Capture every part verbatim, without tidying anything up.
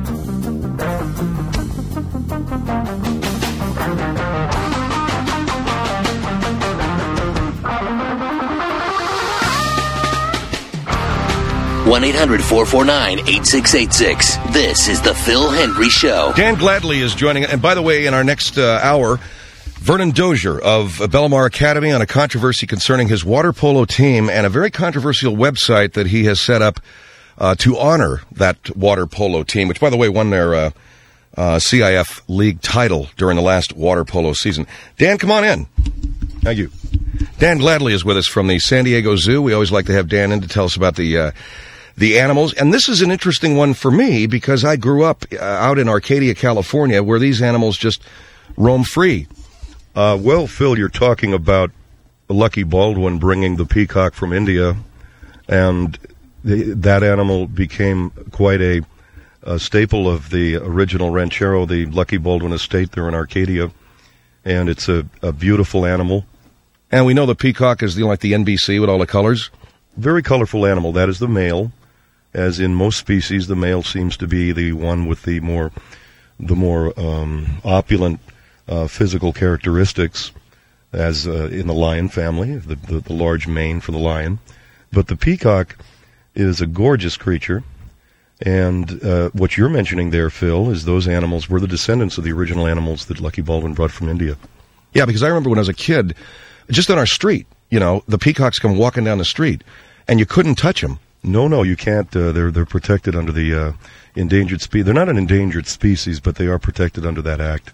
one eight hundred four four nine eight six eight six. This is the Phil Hendry Show. Dan Gladley is joining. And by the way, in our next uh, hour, Vernon Dozier of Bellamar Academy on a controversy concerning his water polo team and a very controversial website that he has set up uh, to honor that water polo team, which, by the way, won their uh, uh, C I F league title during the last water polo season. Dan, come on in. Thank you. Dan Gladley is with us from the San Diego Zoo. We always like to have Dan in to tell us about the... Uh, The animals, and this is an interesting one for me because I grew up uh, out in Arcadia, California, where these animals just roam free. Uh, well, Phil, you're talking about Lucky Baldwin bringing the peacock from India, and the, that animal became quite a, a staple of the original ranchero, the Lucky Baldwin estate there in Arcadia, and it's a, a beautiful animal. And we know the peacock is the, like the N B C with all the colors. Very colorful animal. That is the male. As in most species, the male seems to be the one with the more, the more um, opulent uh, physical characteristics, as uh, in the lion family, the, the, the large mane for the lion. But the peacock is a gorgeous creature, and uh, what you're mentioning there, Phil, is those animals were the descendants of the original animals that Lucky Baldwin brought from India. Yeah, because I remember when I was a kid, just on our street, you know, the peacocks come walking down the street, and you couldn't touch them. No, no, you can't. Uh, they're they're protected under the uh, endangered species. They're not an endangered species, but they are protected under that act.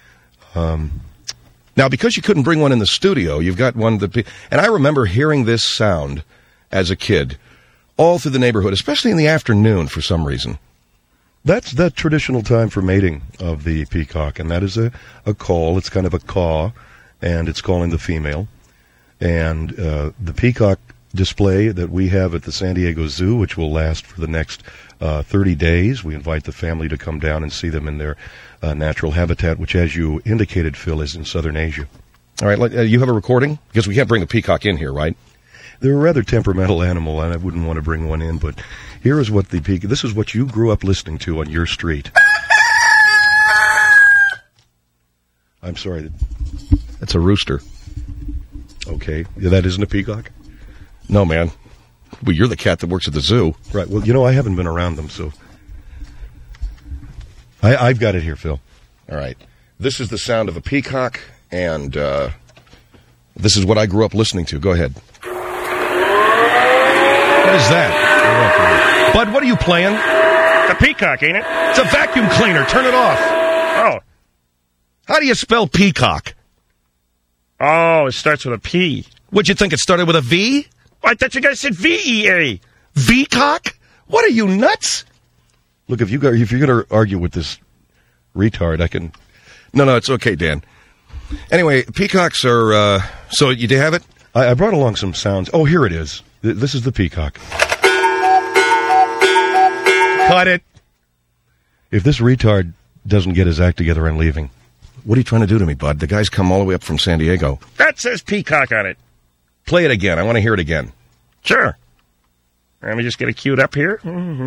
Um, now, because you couldn't bring one in the studio, you've got one that. And I remember hearing this sound as a kid, all through the neighborhood, especially in the afternoon for some reason. That's the traditional time for mating of the peacock, and that is a, a call. It's kind of a caw, and it's calling the female. And uh, the peacock display that we have at the San Diego Zoo, which will last for the next uh, thirty days. We invite the family to come down and see them in their uh, natural habitat, which, as you indicated, Phil, is in southern Asia. All right, uh, you have a recording? Because we can't bring the peacock in here, right? They're a rather temperamental animal, and I wouldn't want to bring one in, but here is what the peacock... This is what you grew up listening to on your street. I'm sorry. That's a rooster. Okay. Yeah, that isn't a peacock? No, man. Well, you're the cat that works at the zoo. Right. Well, you know, I haven't been around them, so... I, I've got it here, Phil. All right. This is the sound of a peacock, and uh, this is what I grew up listening to. Go ahead. What is that? Bud, what are you playing? A peacock, ain't it? It's a vacuum cleaner. Turn it off. Oh. How do you spell peacock? Oh, it starts with a P. What'd you think? It started with a V? I thought you guys said V E A. V-cock? What are you, nuts? Look, if, you got, if you're going to argue with this retard, I can... No, no, it's okay, Dan. Anyway, peacocks are... Uh, so, you do have it? I, I brought along some sounds. Oh, here it is. Th- this is the peacock. Cut it. If this retard doesn't get his act together, I'm leaving. What are you trying to do to me, bud? The guy's come all the way up from San Diego. That says peacock on it. Play it again. I want to hear it again. Sure. Let me just get it queued up here.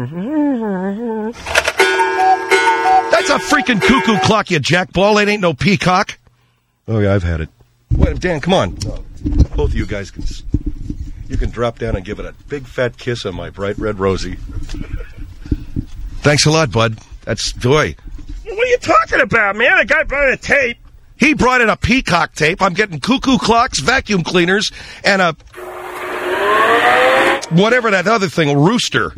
That's a freaking cuckoo clock, you jackball. It ain't no peacock. Oh, yeah, I've had it. Wait, Dan, come on. No. Both of you guys can... You can drop down and give it a big fat kiss on my bright red rosy. Thanks a lot, bud. That's joy. What are you talking about, man? A guy brought a tape. He brought in a peacock tape. I'm getting cuckoo clocks, vacuum cleaners, and a... whatever that other thing, a rooster.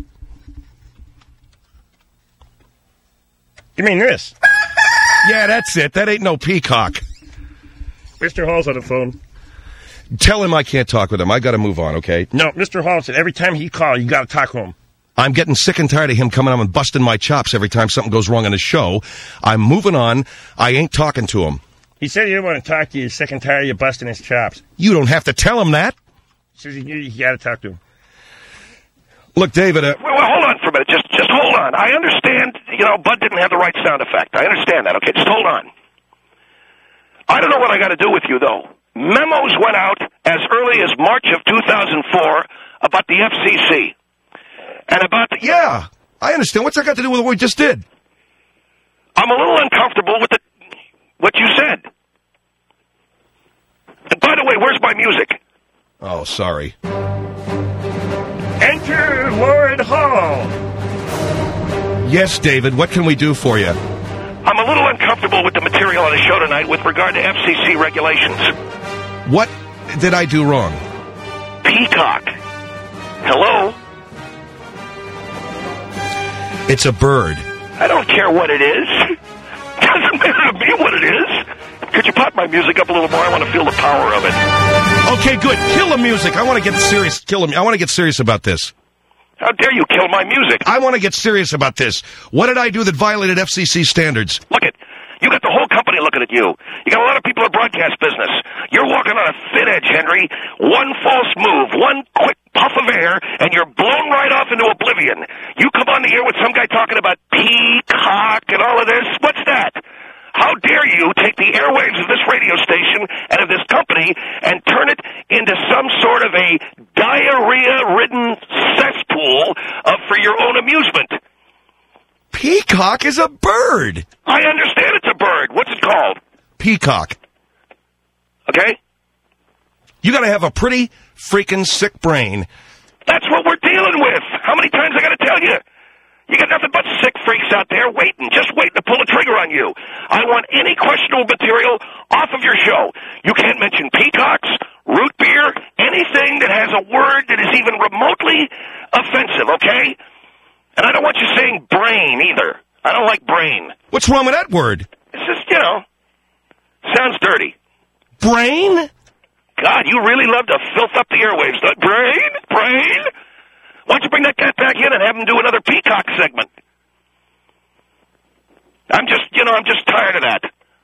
You mean this? Yeah, that's it. That ain't no peacock. Mister Hall's on the phone. Tell him I can't talk with him. I got to move on, okay? No, Mister Hall said every time he calls, you got to talk to him. I'm getting sick and tired of him coming up and busting my chops every time something goes wrong on his show. I'm moving on. I ain't talking to him. He said he didn't want to talk to you. He's sick and tired of you busting his chops. You don't have to tell him that. He says you, you got to talk to him. Look, David... Uh, well, well, hold on for a minute. Just, just hold on. I understand, you know, Bud didn't have the right sound effect. I understand that. Okay, just hold on. I don't know what I got to do with you, though. Memos went out as early as March of two thousand four about the F C C. And about the... Yeah, I understand. What's that got to do with what we just did? I'm a little uncomfortable with the, what you said. And by the way, where's my music? Oh, sorry. Enter Lord Hall. Yes, David, what can we do for you? I'm a little uncomfortable with the material on the show tonight with regard to F C C regulations. What did I do wrong? Peacock. Hello? It's a bird. I don't care what it is. Doesn't matter to me what it is. Could you pop my music up a little more? I want to feel the power of it. Okay, good. Kill the music. I want to get serious. Kill him. I want to get serious about this. How dare you kill my music? I want to get serious about this. What did I do that violated F C C standards? Look it. You got the whole company looking at you. You got a lot of people in broadcast business. You're walking on a thin edge, Henry. One false move, one quick puff of air, and you're blown right off into oblivion. You come on the air with some guy talking about Peacock and all of this. What's that? How dare you take the airwaves of this radio station and of this company and turn it into some sort of a diarrhea-ridden cesspool of, for your own amusement? Peacock is a bird. I understand it's a bird. What's it called? Peacock. Okay? You got to have a pretty freaking sick brain. That's what we're dealing with. How many times I got to tell you? You got nothing but sick freaks out there waiting, just waiting to pull the trigger on you. I want any questionable material off of your show. You can't mention peacocks, root beer, anything that has a word that is even remotely offensive, okay? And I don't want you saying brain either. I don't like brain. What's wrong with that word? It's just, you know, sounds dirty. Brain? God, you really love to filth up the airwaves, don't you? Brain? Brain? Why don't you bring that cat back in and have him do another Peacock segment? I'm just, you know, I'm just tired of that.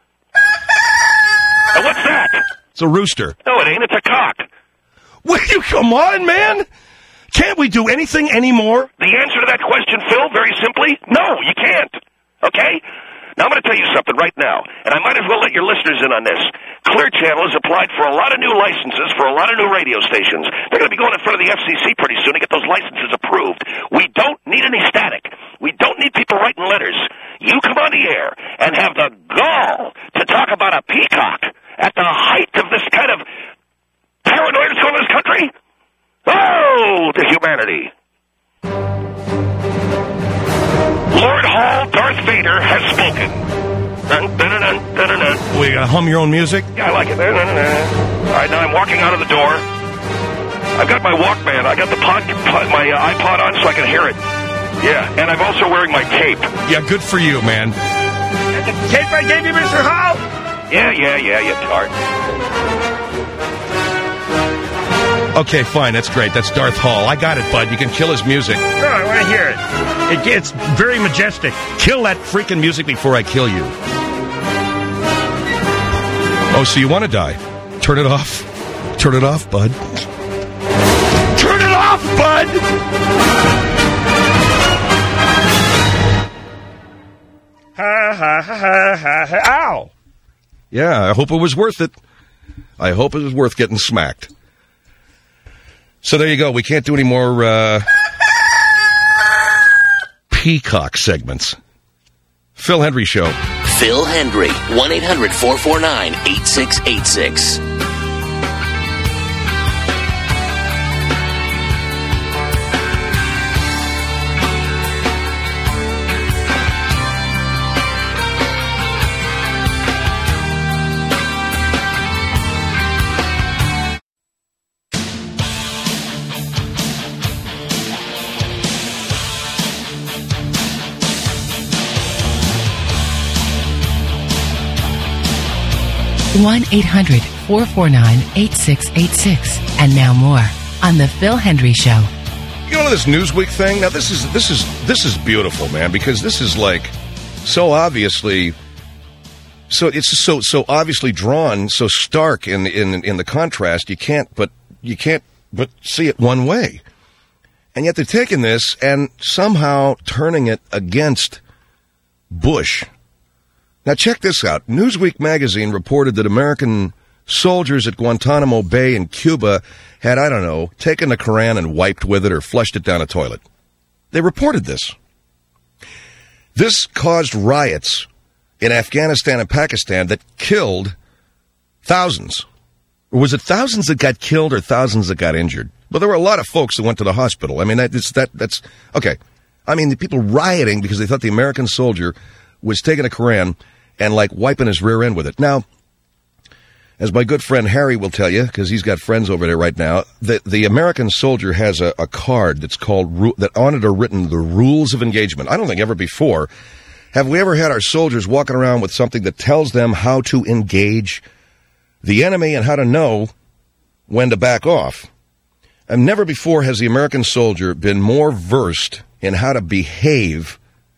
And what's that? It's a rooster. No, it ain't. It's a cock. Will you come on, man? Can't we do anything anymore? The answer to that question, Phil, very simply, no, you can't. Okay? Now, I'm going to tell you something right now, and I might as well let your listeners in on this. Clear Channel has applied for a lot of new licenses for a lot of new radio stations. They're going to be going in front of the F C C pretty soon to get those licenses approved. We don't need any static. We don't need people writing letters. You come on the air and have the gall to talk about a peacock at the height of this kind of paranoia that's going on in this country? Oh, to humanity. Lord Hall, Darth Vader, has spoken. Dun, dun, dun, dun, dun, dun. We uh, hum your own music? Yeah, I like it. Dun, dun, dun, dun. All right, now I'm walking out of the door. I've got my Walkman. I got the pod, pod, my uh, iPod on so I can hear it. Yeah, and I'm also wearing my cape. Yeah, good for you, man. And the cape I gave you, Mister Hall? Yeah, yeah, yeah, you tart. Okay, fine. That's great. That's Darth Hall. I got it, bud. You can kill his music. No, I want to hear it. It gets very majestic. Kill that freaking music before I kill you. Oh, so you want to die? Turn it off. Turn it off, bud. Turn it off, bud! Ha, ha, ha, ha, ha, ha. Ow! Yeah, I hope it was worth it. I hope it was worth getting smacked. So there you go. We can't do any more uh, Peacock segments. Phil Hendrie Show. Phil Hendrie, one eight hundred four four nine eight six eight six. one eight hundred four four nine eight six eight six. And now more on the Phil Hendrie Show. You know this Newsweek thing? Now this is this is this is beautiful, man, because this is like so obviously so it's so so obviously drawn, so stark in in in the contrast. You can't but you can't but see it one way. And yet they're taking this and somehow turning it against Bush. Now, check this out. Newsweek magazine reported that American soldiers at Guantanamo Bay in Cuba had, I don't know, taken the Koran and wiped with it or flushed it down a toilet. They reported this. This caused riots in Afghanistan and Pakistan that killed thousands. Or was it thousands that got killed or thousands that got injured? Well, there were a lot of folks that went to the hospital. I mean, that, it's, that that's, okay. I mean, the people rioting because they thought the American soldier was taking a Koran and, like, wiping his rear end with it. Now, as my good friend Harry will tell you, because he's got friends over there right now, the, the American soldier has a, a card that's called, that on it are written the rules of engagement. I don't think ever before have we ever had our soldiers walking around with something that tells them how to engage the enemy and how to know when to back off. And never before has the American soldier been more versed in how to behave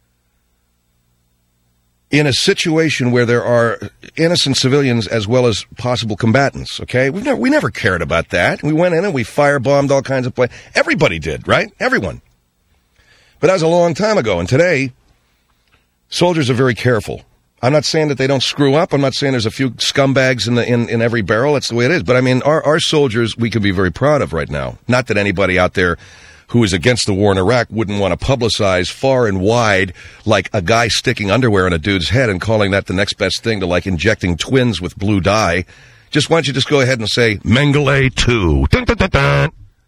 in a situation where there are innocent civilians as well as possible combatants, okay? We've never, we never cared about that. We went in and we firebombed all kinds of places. Everybody did, right? Everyone. But that was a long time ago, and today, soldiers are very careful. I'm not saying that they don't screw up. I'm not saying there's a few scumbags in the in, in every barrel. That's the way it is. But, I mean, our, our soldiers we can be very proud of right now. Not that anybody out there who is against the war in Iraq wouldn't want to publicize far and wide like a guy sticking underwear in a dude's head and calling that the next best thing to, like, injecting twins with blue dye. Just why don't you just go ahead and say, Mengele two. Dun, dun, dun, dun.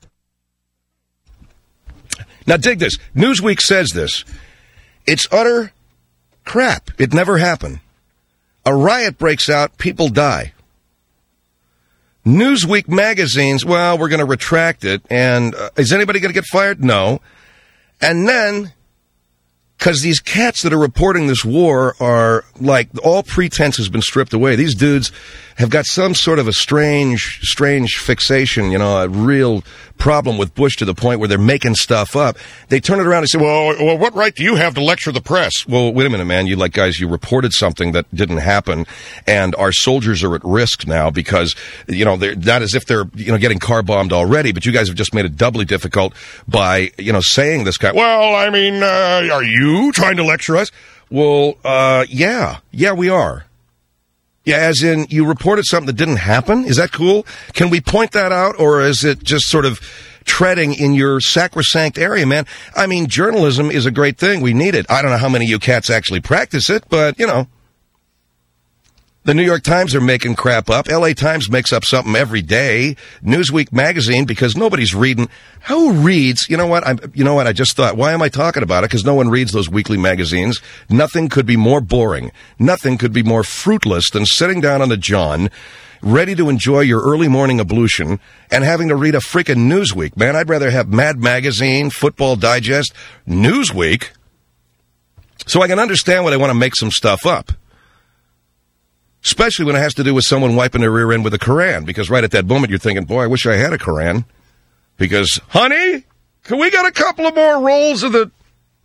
Now, dig this. Newsweek says this. It's utter crap. It never happened. A riot breaks out, people die. Newsweek magazine's, well, we're going to retract it, and uh, is anybody going to get fired? No. And then, because these cats that are reporting this war are, like, all pretense has been stripped away. These dudes have got some sort of a strange, strange fixation, you know, a real problem with Bush to the point where they're making stuff up. They turn it around and say, well, well, what right do you have to lecture the press? Well, wait a minute, man. You, like, guys, you reported something that didn't happen, and our soldiers are at risk now because, you know, they're not as if they're, you know, getting car bombed already, but you guys have just made it doubly difficult by, you know, saying this guy, well, I mean, uh, are you trying to lecture us? Well, uh, yeah. Yeah, we are. Yeah, as in, you reported something that didn't happen? Is that cool? Can we point that out, or is it just sort of treading in your sacrosanct area, man? I mean, journalism is a great thing. We need it. I don't know how many of you cats actually practice it, but, you know. The New York Times are making crap up. L A Times makes up something every day. Newsweek magazine, because nobody's reading. Who reads? You know what? I'm, you know what? I just thought, why am I talking about it? Because no one reads those weekly magazines. Nothing could be more boring. Nothing could be more fruitless than sitting down on the john, ready to enjoy your early morning ablution, and having to read a freaking Newsweek. Man, I'd rather have Mad Magazine, Football Digest, Newsweek, so I can understand why they want to make some stuff up. Especially when it has to do with someone wiping their rear end with a Koran, because right at that moment you're thinking, boy, I wish I had a Koran. Because, honey, can we get a couple of more rolls of the...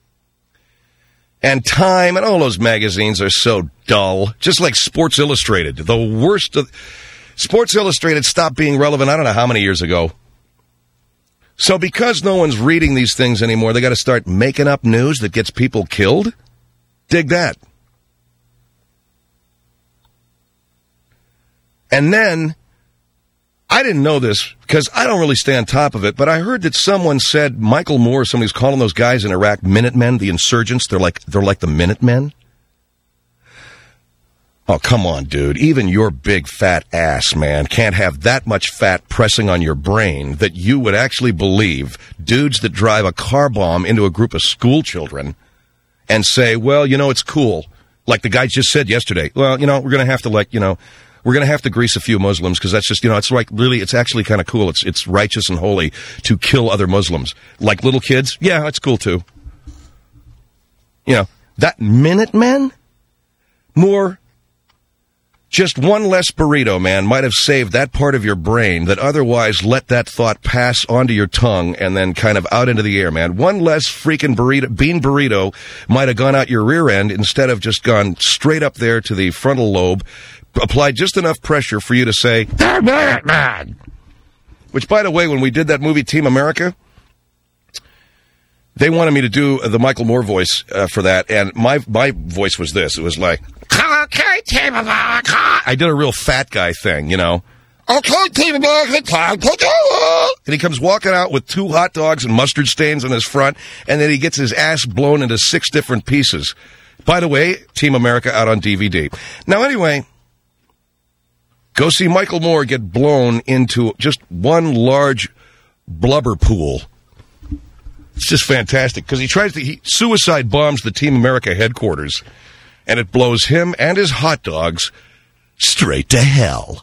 And Time and all those magazines are so dull. Just like Sports Illustrated. The worst of... Sports Illustrated stopped being relevant I don't know how many years ago. So because no one's reading these things anymore, they got to start making up news that gets people killed? Dig that. And then, I didn't know this, because I don't really stay on top of it, but I heard that someone said, Michael Moore, somebody's calling those guys in Iraq Minutemen, the insurgents, they're like, they're like the Minutemen. Oh, come on, dude. Even your big fat ass, man, can't have that much fat pressing on your brain that you would actually believe dudes that drive a car bomb into a group of school children and say, well, you know, it's cool. Like the guy just said yesterday, well, you know, we're going to have to, like, you know, we're going to have to grease a few Muslims because that's just, you know, it's like really, it's actually kind of cool. It's it's righteous and holy to kill other Muslims. Like little kids, yeah, that's cool too. You know, that Minutemen, more, just one less burrito, man, might have saved that part of your brain that otherwise let that thought pass onto your tongue and then kind of out into the air, man. One less freaking burrito, bean burrito might have gone out your rear end instead of just gone straight up there to the frontal lobe. Applied just enough pressure for you to say, they're Minutemen. Which, by the way, when we did that movie Team America, they wanted me to do the Michael Moore voice uh, for that, and my my voice was this. It was like, okay, Team America. I did a real fat guy thing, you know. Okay, Team America, time to go. And he comes walking out with two hot dogs and mustard stains on his front, and then he gets his ass blown into six different pieces. By the way, Team America out on D V D. Now, anyway, go see Michael Moore get blown into just one large blubber pool. It's just fantastic because he tries to he suicide bombs the Team America headquarters, and it blows him and his hot dogs straight to hell.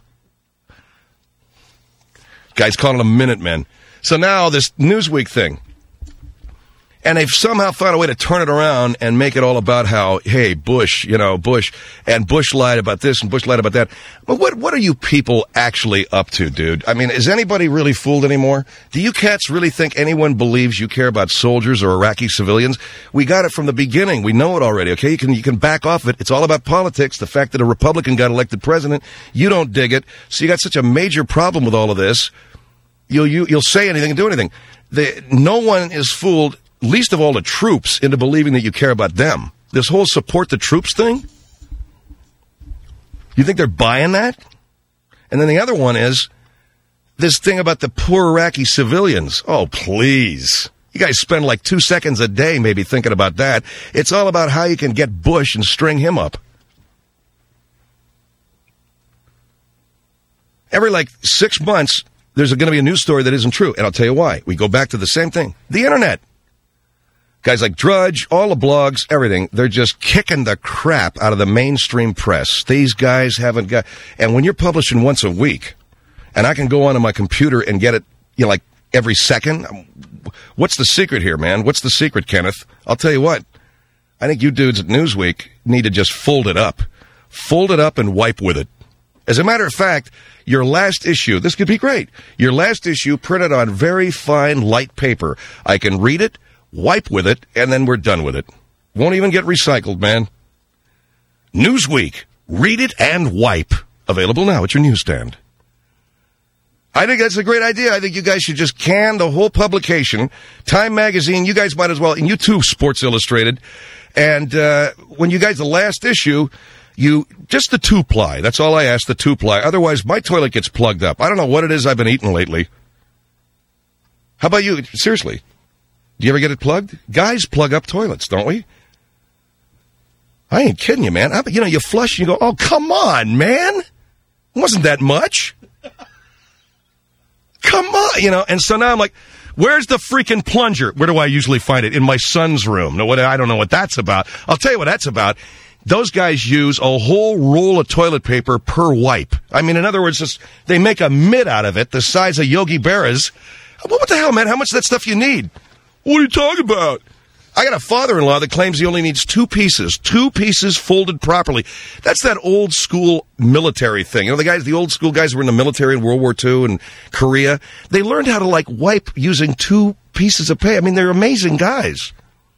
Guys calling them Minutemen. So now this Newsweek thing. And they've somehow found a way to turn it around and make it all about how, hey, Bush, you know, Bush, and Bush lied about this and Bush lied about that. But what what are you people actually up to, dude? I mean, is anybody really fooled anymore? Do you cats really think anyone believes you care about soldiers or Iraqi civilians? We got it from the beginning. We know it already, okay? You can you can back off it. It's all about politics. The fact that a Republican got elected president, you don't dig it. So you got such a major problem with all of this. You'll, you, you'll say anything and do anything. The, no one is fooled, least of all the troops, into believing that you care about them. This whole support the troops thing, you think they're buying that? And then the other one is this thing about the poor Iraqi civilians. Oh, please. You guys spend like two seconds a day maybe thinking about that. It's all about how you can get Bush and string him up. Every like six months, there's going to be a news story that isn't true. And I'll tell you why. We go back to the same thing. The internet. Guys like Drudge, all the blogs, everything, they're just kicking the crap out of the mainstream press. These guys haven't got... And when you're publishing once a week, and I can go onto my computer and get it, you know, like every second, what's the secret here, man? What's the secret, Kenneth? I'll tell you what. I think you dudes at Newsweek need to just fold it up. Fold it up and wipe with it. As a matter of fact, your last issue, this could be great. Your last issue printed on very fine, light paper. I can read it, wipe with it, and then we're done with it. Won't even get recycled, man. Newsweek. Read it and wipe. Available now at your newsstand. I think that's a great idea. I think you guys should just can the whole publication. Time Magazine, you guys might as well, and you too, Sports Illustrated. And uh, when you guys, the last issue... You, just the two-ply. That's all I ask, the two-ply. Otherwise, my toilet gets plugged up. I don't know what it is I've been eating lately. How about you? Seriously. Do you ever get it plugged? Guys plug up toilets, don't we? I ain't kidding you, man. I, you know, you flush and you go, oh, come on, man. It wasn't that much. Come on, you know. And so now I'm like, where's the freaking plunger? Where do I usually find it? In my son's room. No, what, I don't know what that's about. I'll tell you what that's about. Those guys use a whole roll of toilet paper per wipe. I mean, in other words, just, they make a mitt out of it the size of Yogi Berra's. What the hell, man? How much of that stuff you need? What are you talking about? I got a father-in-law that claims he only needs two pieces. Two pieces folded properly. That's that old-school military thing. You know, the guys, the old-school guys who were in the military in World War Two and Korea, they learned how to, like, wipe using two pieces of paper. I mean, they're amazing guys.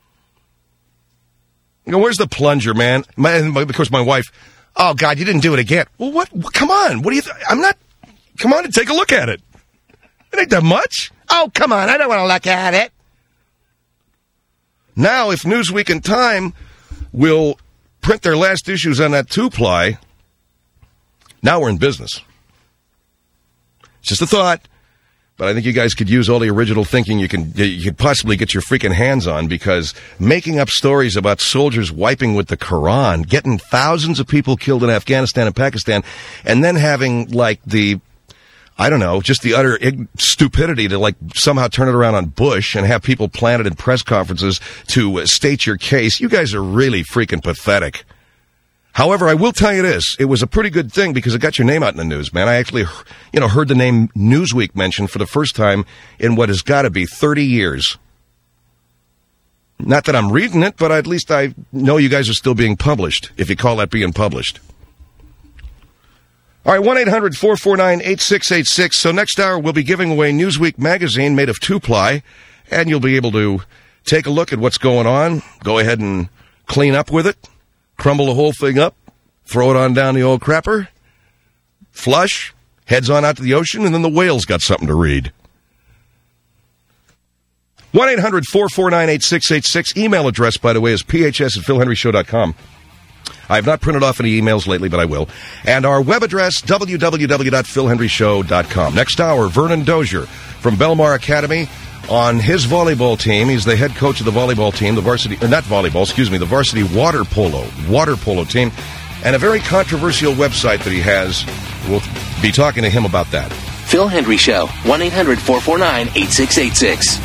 You know, where's the plunger, man? My, of course, my wife, oh, God, you didn't do it again. Well, what? what come on. What do you th- I'm not. Come on and take a look at it. It ain't that much. Oh, come on. I don't want to look at it. Now, if Newsweek and Time will print their last issues on that two-ply, now we're in business. It's just a thought. But I think you guys could use all the original thinking you can you could possibly get your freaking hands on, because making up stories about soldiers wiping with the Quran, getting thousands of people killed in Afghanistan and Pakistan, and then having, like, the, I don't know, just the utter ig- stupidity to, like, somehow turn it around on Bush and have people planted in press conferences to uh, state your case. You guys are really freaking pathetic. However, I will tell you this. It was a pretty good thing because it got your name out in the news, man. I actually, you know, heard the name Newsweek mentioned for the first time in what has got to be thirty years. Not that I'm reading it, but at least I know you guys are still being published, if you call that being published. All right, one eight hundred four four nine eight six eight six. So next hour, we'll be giving away Newsweek magazine made of two-ply, and you'll be able to take a look at what's going on, go ahead and clean up with it. Crumble the whole thing up, throw it on down the old crapper, flush, heads on out to the ocean, and then the whales got something to read. one eight hundred four four nine eight six eight six. Email address, by the way, is p h s at phil henry show dot com. I have not printed off any emails lately, but I will. And our web address, w w w dot phil henry show dot com. Next hour, Vernon Dozier from Belmar Academy on his volleyball team. He's the head coach of the volleyball team, the varsity, or not volleyball, excuse me, the varsity water polo, water polo team, and a very controversial website that he has. We'll be talking to him about that. Phil Hendry Show, one eight hundred four four nine eight six eight six.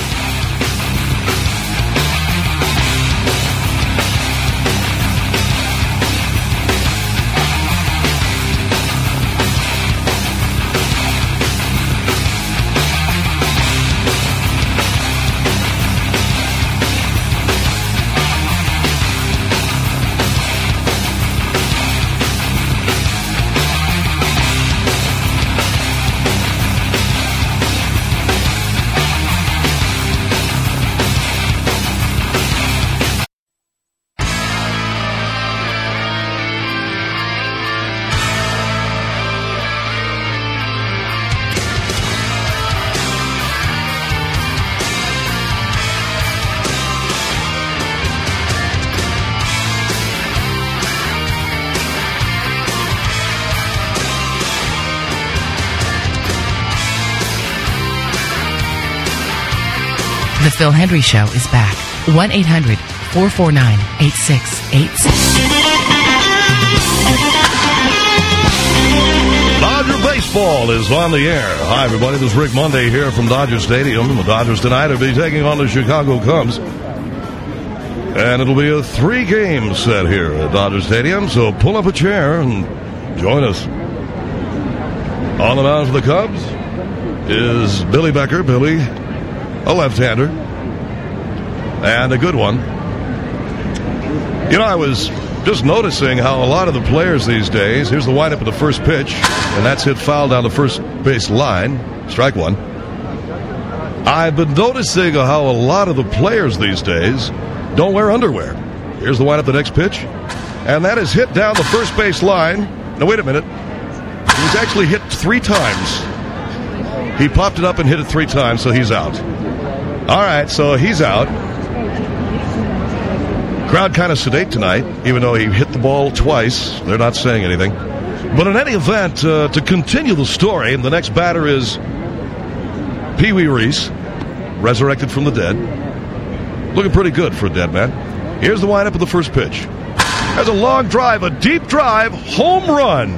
The Phil Hendry Show is back. one eight hundred four four nine eight six eight six. Dodger Baseball is on the air. Hi, everybody. This is Rick Monday here from Dodger Stadium. The Dodgers tonight will be taking on the Chicago Cubs. And it'll be a three-game set here at Dodger Stadium, so pull up a chair and join us. On the mound for the Cubs is Billy Becker. Billy, a left-hander, and a good one. You know, I was just noticing how a lot of the players these days, here's the windup of the first pitch, and that's hit foul down the first base line, strike one. I've been noticing how a lot of the players these days don't wear underwear. Here's the windup of the next pitch, and that is hit down the first base line. Now, wait a minute. He was actually hit three times. He popped it up and hit it three times, so he's out. All right, so he's out. Crowd kind of sedate tonight, even though he hit the ball twice. They're not saying anything. But in any event, uh, to continue the story, the next batter is Pee Wee Reese, resurrected from the dead. Looking pretty good for a dead man. Here's the windup of the first pitch. There's a long drive, a deep drive, home run.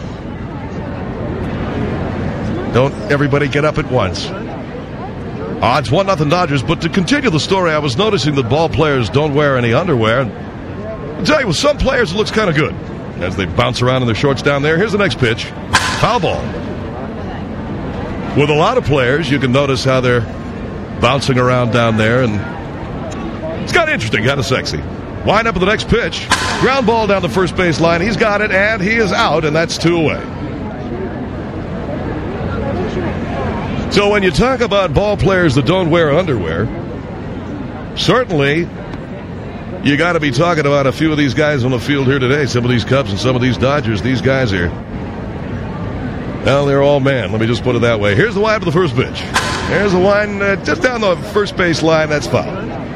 Don't everybody get up at once. Odds one nothing Dodgers, but to continue the story, I was noticing that ball players don't wear any underwear. I'll tell you, with some players it looks kind of good as they bounce around in their shorts down there. Here's the next pitch. Foul ball. With a lot of players, you can notice how they're bouncing around down there, and it's kind of interesting, kind of sexy. Wind up with the next pitch. Ground ball down the first base line. He's got it, and he is out, and that's two away. So when you talk about ball players that don't wear underwear, certainly you got to be talking about a few of these guys on the field here today. Some of these Cubs and some of these Dodgers. These guys are, well, they're all man. Let me just put it that way. Here's the wind of the first pitch. There's the one uh, just down the first base line. That's foul.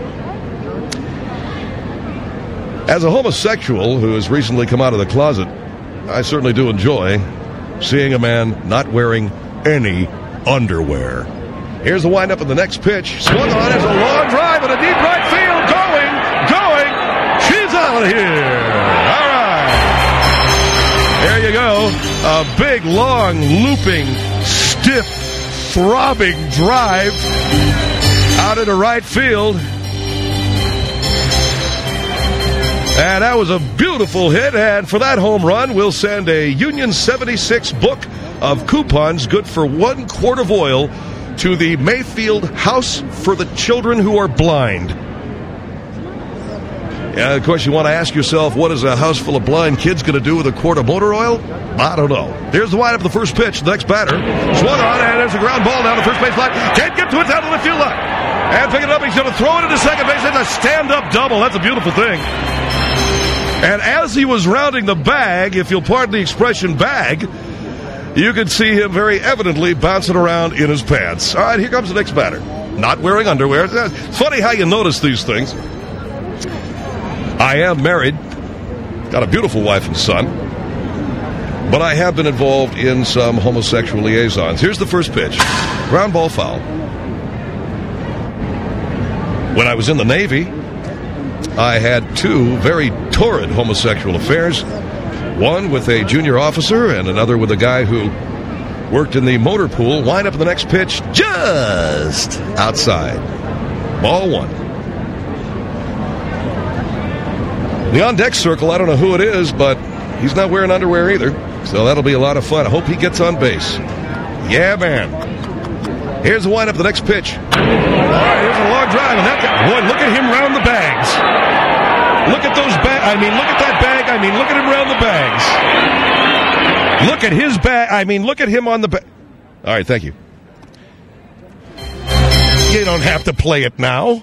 As a homosexual who has recently come out of the closet, I certainly do enjoy seeing a man not wearing any underwear. Here's the windup of the next pitch. Swung on as a long drive and a deep right field. Going, going. She's out of here. All right. There you go. A big, long, looping, stiff, throbbing drive out into right field. And that was a beautiful hit. And for that home run, we'll send a Union seventy-six book of coupons good for one quart of oil to the Mayfield House for the Children Who Are Blind. Yeah, of course, you want to ask yourself, what is a house full of blind kids going to do with a quart of motor oil? I don't know. Here's the windup of the first pitch. The next batter swung on, and there's a ground ball down the first base line. Can't get to it down the left field line. And pick it up. He's going to throw it into second base. It's a stand-up double. That's a beautiful thing. And as he was rounding the bag, if you'll pardon the expression bag, you can see him very evidently bouncing around in his pants. All right, here comes the next batter. Not wearing underwear. It's funny how you notice these things. I am married. Got a beautiful wife and son. But I have been involved in some homosexual liaisons. Here's the first pitch. Ground ball foul. When I was in the Navy, I had two very torrid homosexual affairs. One with a junior officer and another with a guy who worked in the motor pool. Wind up in the next pitch just outside. Ball one. The on-deck circle, I don't know who it is, but he's not wearing underwear either. So that'll be a lot of fun. I hope he gets on base. Yeah, man. Here's the windup, the next pitch. All right, here's a long drive. And that guy, boy, look at him round the bags. Look at those bags. I mean, look at that bag. I mean, look at him round the bags. Look at his bag. I mean, look at him on the bag. All right, thank you. You don't have to play it now.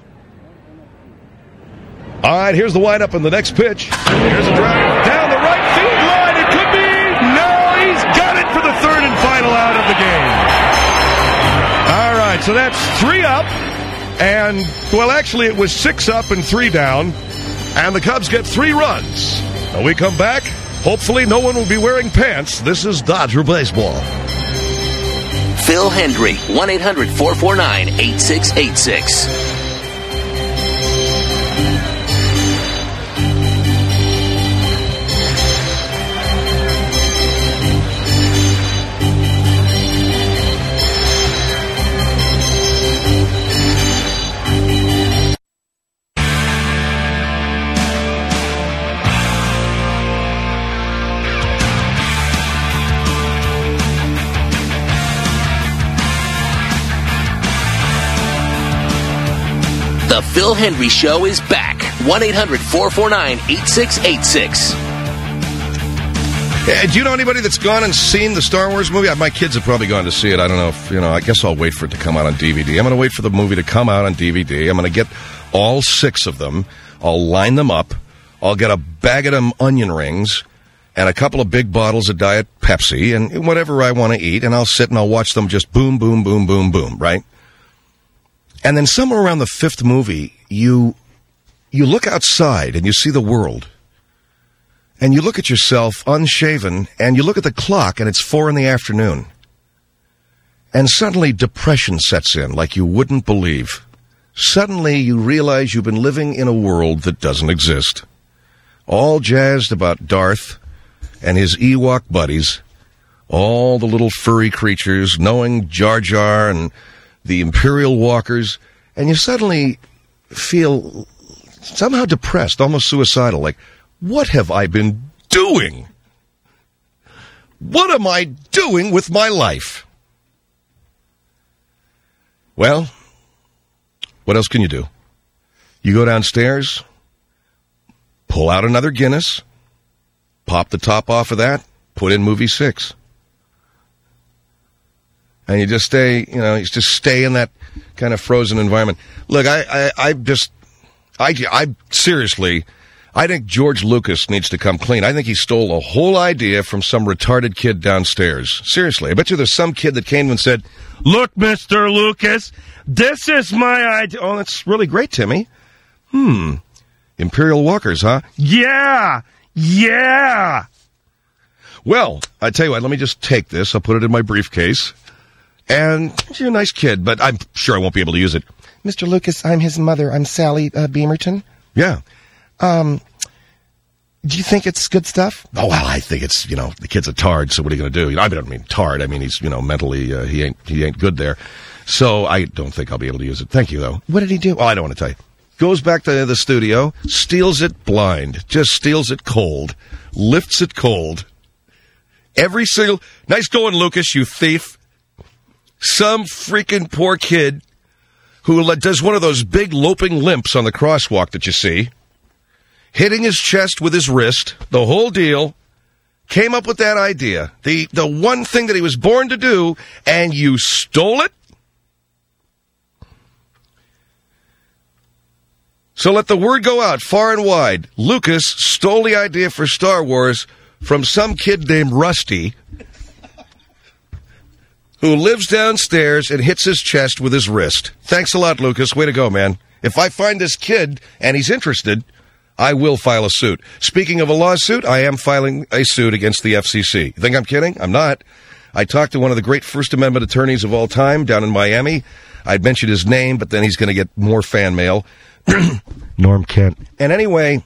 All right, here's the windup and the next pitch. Here's a drive down the right field line. It could be. No, he's got it for the third and final out of the game. All right, so that's three up. And, well, actually, it was six up and three down. And the Cubs get three runs. When we come back, hopefully no one will be wearing pants. This is Dodger Baseball. Phil Hendrie, one eight hundred four four nine eight six eight six. The Phil Hendrie Show is back. one eight hundred four four nine eight six eight six. Hey, do you know anybody that's gone and seen the Star Wars movie? My kids have probably gone to see it. I don't know if, you know, I guess I'll wait for it to come out on D V D. I'm going to wait for the movie to come out on D V D. I'm going to get all six of them. I'll line them up. I'll get a bag of them onion rings and a couple of big bottles of Diet Pepsi and whatever I want to eat, and I'll sit and I'll watch them just boom, boom, boom, boom, boom, right? And then somewhere around the fifth movie, you you look outside and you see the world. And you look at yourself unshaven, and you look at the clock, and it's four in the afternoon. And suddenly depression sets in like you wouldn't believe. Suddenly you realize you've been living in a world that doesn't exist. All jazzed about Darth and his Ewok buddies, all the little furry creatures, knowing Jar Jar and the Imperial Walkers, and you suddenly feel somehow depressed, almost suicidal, like, what have I been doing? What am I doing with my life? Well, what else can you do? You go downstairs, pull out another Guinness, pop the top off of that, put in movie six. And you just stay, you know, you just stay in that kind of frozen environment. Look, I, I, I just, I, I seriously, I think George Lucas needs to come clean. I think he stole a whole idea from some retarded kid downstairs. Seriously, I bet you there's some kid that came and said, "Look, Mister Lucas, this is my idea." Oh, that's really great, Timmy. Hmm, Imperial Walkers, huh? Yeah, yeah. Well, I tell you what, let me just take this. I'll put it in my briefcase. And you're a nice kid, but I'm sure I won't be able to use it. Mister Lucas, I'm his mother. I'm Sally uh, Beamerton. Yeah. Um, do you think it's good stuff? Oh, well, I think it's, you know, the kid's a tard, so what are you going to do? You know, I don't mean tard. I mean, he's, you know, mentally, uh, he ain't he ain't good there. So I don't think I'll be able to use it. Thank you, though. What did he do? Well, I don't want to tell you. Goes back to the studio, steals it blind, just steals it cold, lifts it cold. Every single, nice going, Lucas, you thief. Some freaking poor kid who does one of those big loping limps on the crosswalk that you see, hitting his chest with his wrist, the whole deal, came up with that idea. The, the one thing that he was born to do, and you stole it? So let the word go out far and wide. Lucas stole the idea for Star Wars from some kid named Rusty, who lives downstairs and hits his chest with his wrist. Thanks a lot, Lucas. Way to go, man. If I find this kid and he's interested, I will file a suit. Speaking of a lawsuit, I am filing a suit against the F C C. You think I'm kidding? I'm not. I talked to one of the great First Amendment attorneys of all time down in Miami. I'd mentioned his name, but then he's going to get more fan mail. Norm Kent. And anyway,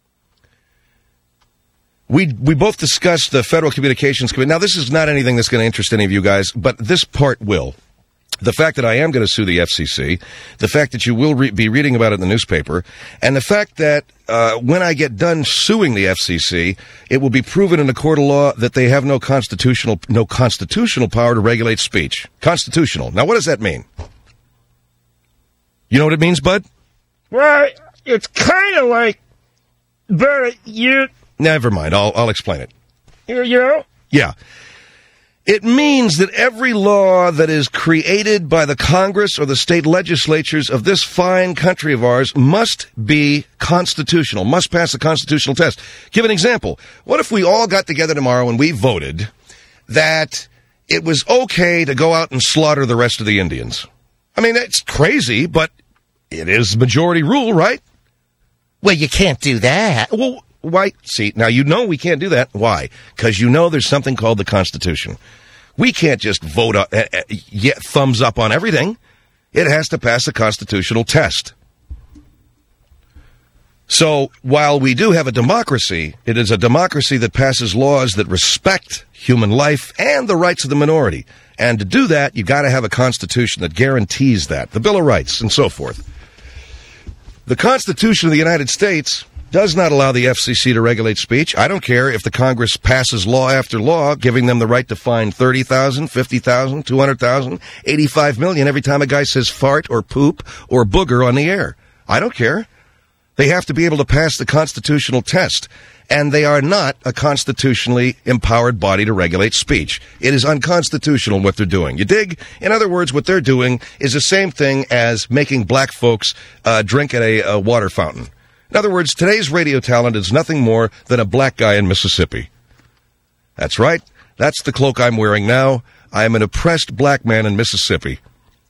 we we both discussed the Federal Communications Committee. Now, this is not anything that's going to interest any of you guys, but this part will. The fact that I am going to sue the F C C, the fact that you will re- be reading about it in the newspaper, and the fact that uh, when I get done suing the F C C, it will be proven in a court of law that they have no constitutional no constitutional power to regulate speech. Constitutional. Now, what does that mean? You know what it means, Bud? Well, it's kind of like, Bert, you... Never mind. I'll I'll explain it. You, you know? Yeah. It means that every law that is created by the Congress or the state legislatures of this fine country of ours must be constitutional, must pass the constitutional test. Give an example. What if we all got together tomorrow and we voted that it was okay to go out and slaughter the rest of the Indians? I mean, it's crazy, but it is majority rule, right? Well, you can't do that. Well, why? See, now you know we can't do that. Why? Because you know there's something called the Constitution. We can't just vote uh, uh, yeah, thumbs up on everything. It has to pass a constitutional test. So while we do have a democracy, it is a democracy that passes laws that respect human life and the rights of the minority. And to do that, you got to have a constitution that guarantees that, the Bill of Rights and so forth. The Constitution of the United States does not allow the F C C to regulate speech. I don't care if the Congress passes law after law, giving them the right to fine thirty thousand dollars, fifty thousand dollars, two hundred thousand dollars, eighty-five million dollars every time a guy says fart or poop or booger on the air. I don't care. They have to be able to pass the constitutional test, and they are not a constitutionally empowered body to regulate speech. It is unconstitutional what they're doing. You dig? In other words, what they're doing is the same thing as making black folks uh, drink at a, a water fountain. In other words, today's radio talent is nothing more than a black guy in Mississippi. That's right. That's the cloak I'm wearing now. I am an oppressed black man in Mississippi.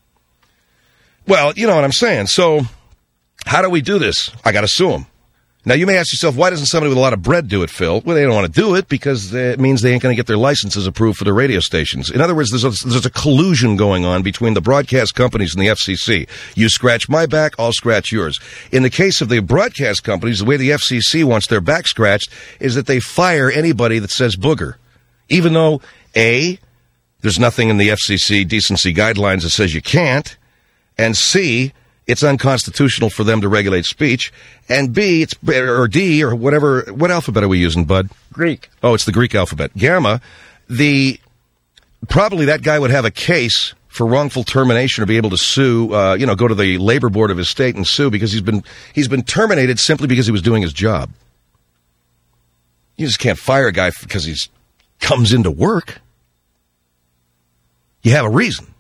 Well, you know what I'm saying. So, how do we do this? I got to sue him. Now, you may ask yourself, why doesn't somebody with a lot of bread do it, Phil? Well, they don't want to do it because it means they ain't going to get their licenses approved for their radio stations. In other words, there's a, there's a collusion going on between the broadcast companies and the F C C. You scratch my back, I'll scratch yours. In the case of the broadcast companies, the way the F C C wants their back scratched is that they fire anybody that says booger. Even though, A, there's nothing in the F C C decency guidelines that says you can't, and C, it's unconstitutional for them to regulate speech, and B, it's or D, or whatever. What alphabet are we using, Bud? Greek. Oh, it's the Greek alphabet. Gamma. The probably that guy would have a case for wrongful termination or be able to sue. Uh, you know, go to the labor board of his state and sue because he's been he's been terminated simply because he was doing his job. You just can't fire a guy because he's comes into work. You have a reason.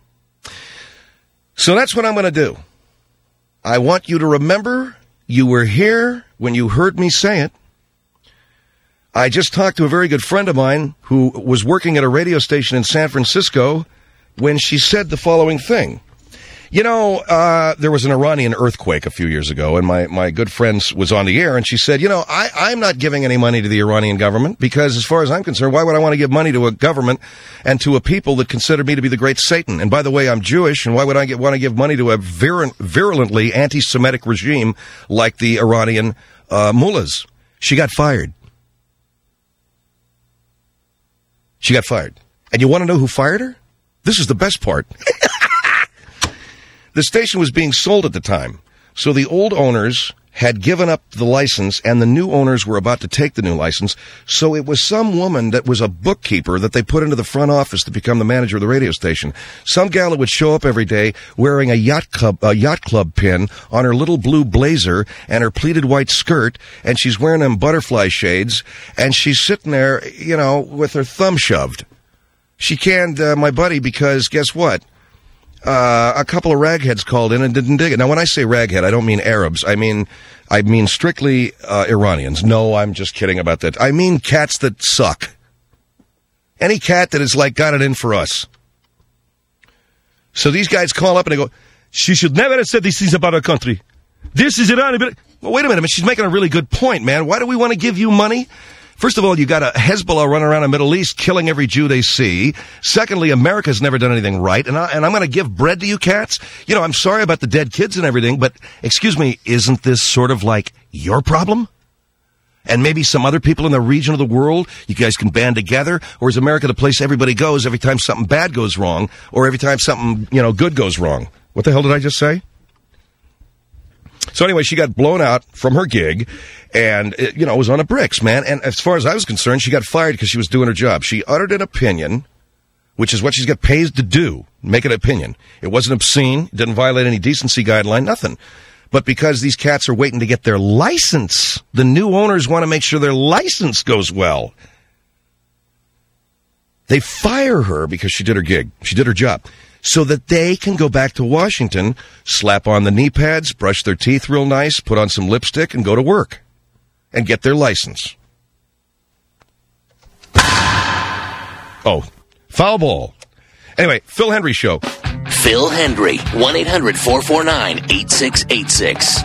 So that's what I'm going to do. I want you to remember you were here when you heard me say it. I just talked to a very good friend of mine who was working at a radio station in San Francisco when she said the following thing. You know, uh, there was an Iranian earthquake a few years ago, and my, my good friend was on the air, and she said, you know, I, I'm not giving any money to the Iranian government because, as far as I'm concerned, why would I want to give money to a government and to a people that consider me to be the great Satan? And by the way, I'm Jewish, and why would I get, want to give money to a virulent, virulently anti-Semitic regime like the Iranian uh, mullahs? She got fired. She got fired. And you want to know who fired her? This is the best part. The station was being sold at the time, so the old owners had given up the license, and the new owners were about to take the new license, so it was some woman that was a bookkeeper that they put into the front office to become the manager of the radio station. Some gal that would show up every day wearing a yacht club, a yacht club pin on her little blue blazer and her pleated white skirt, and she's wearing them butterfly shades, and she's sitting there, you know, with her thumb shoved. She canned uh, my buddy because, guess what? Uh, a couple of ragheads called in and didn't dig it. Now, when I say raghead, I don't mean Arabs. I mean, I mean strictly uh, Iranians. No, I'm just kidding about that. I mean cats that suck. Any cat that is like got it in for us. So these guys call up and they go, she should never have said these things about our country. This is Iran. Well, wait a minute. She's making a really good point, man. Why do we want to give you money First of all, you got a Hezbollah running around the Middle East killing every Jew they see. Secondly, America's never done anything right, and, I, and I'm going to give bread to you cats? You know, I'm sorry about the dead kids and everything, but excuse me, isn't this sort of like your problem? And maybe some other people in the region of the world, you guys can band together? Or is America the place everybody goes every time something bad goes wrong, or every time something, you know, good goes wrong? What the hell did I just say? So anyway, she got blown out from her gig, and, it, you know, it was on the bricks, man. And as far as I was concerned, she got fired because she was doing her job. She uttered an opinion, which is what she's got paid to do, make an opinion. It wasn't obscene, it didn't violate any decency guideline, nothing. But because these cats are waiting to get their license, the new owners want to make sure their license goes well. They fire her because she did her gig, she did her job, so that they can go back to Washington, slap on the knee pads, brush their teeth real nice, put on some lipstick, and go to work and get their license. Oh, foul ball. Anyway, Phil Hendrie Show. Phil Hendrie, one eight hundred four four nine eight six eight six.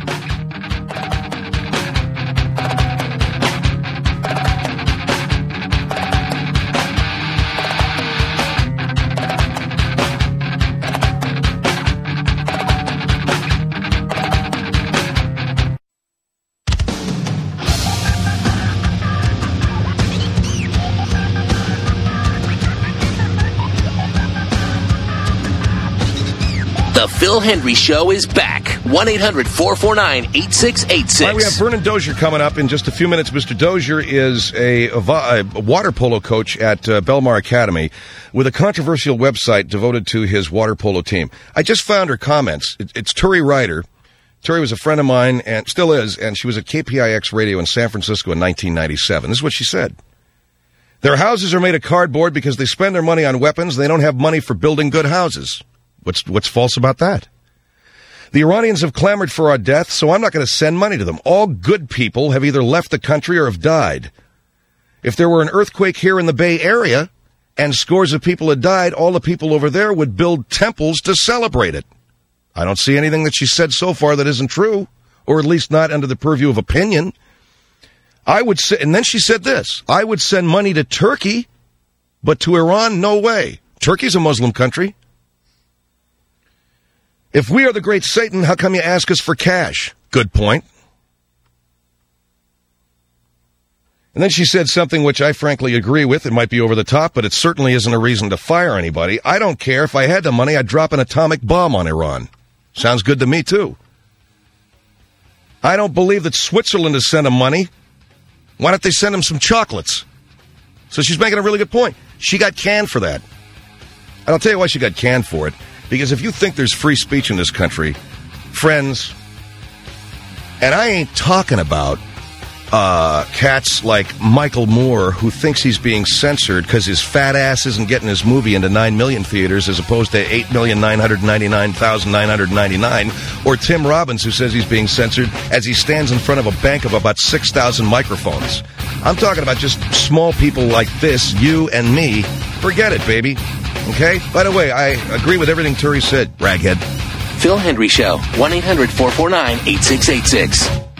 The Phil Hendrie Show is back. one eight hundred four four nine eight six eight six. All right, we have Vernon Dozier coming up in just a few minutes. Mister Dozier is a, a, a water polo coach at uh, Belmar Academy with a controversial website devoted to his water polo team. I just found her comments. It, it's Turi Ryder. Turi was a friend of mine and still is, and she was at K P I X Radio in San Francisco in nineteen ninety-seven. This is what she said. Their houses are made of cardboard because they spend their money on weapons. They don't have money for building good houses. What's what's false about that? The Iranians have clamored for our death, so I'm not going to send money to them. All good people have either left the country or have died. If there were an earthquake here in the Bay Area and scores of people had died, all the people over there would build temples to celebrate it. I don't see anything that she said so far that isn't true, or at least not under the purview of opinion. I would say, and then she said this, I would send money to Turkey, but to Iran, no way. Turkey's a Muslim country. If we are the great Satan, how come you ask us for cash? Good point. And then she said something which I frankly agree with. It might be over the top, but it certainly isn't a reason to fire anybody. I don't care. If I had the money, I'd drop an atomic bomb on Iran. Sounds good to me, too. I don't believe that Switzerland is sending money. Why don't they send them some chocolates? So she's making a really good point. She got canned for that. And I'll tell you why she got canned for it. Because if you think there's free speech in this country, friends, and I ain't talking about uh, cats like Michael Moore, who thinks he's being censored because his fat ass isn't getting his movie into nine million theaters as opposed to eight million nine hundred ninety-nine thousand nine hundred ninety-nine, or Tim Robbins, who says he's being censored as he stands in front of a bank of about six thousand microphones. I'm talking about just small people like this, you and me. Forget it, baby. Okay? By the way, I agree with everything Turi said, raghead. Phil Hendrie Show, one eight hundred four four nine eight six eight six.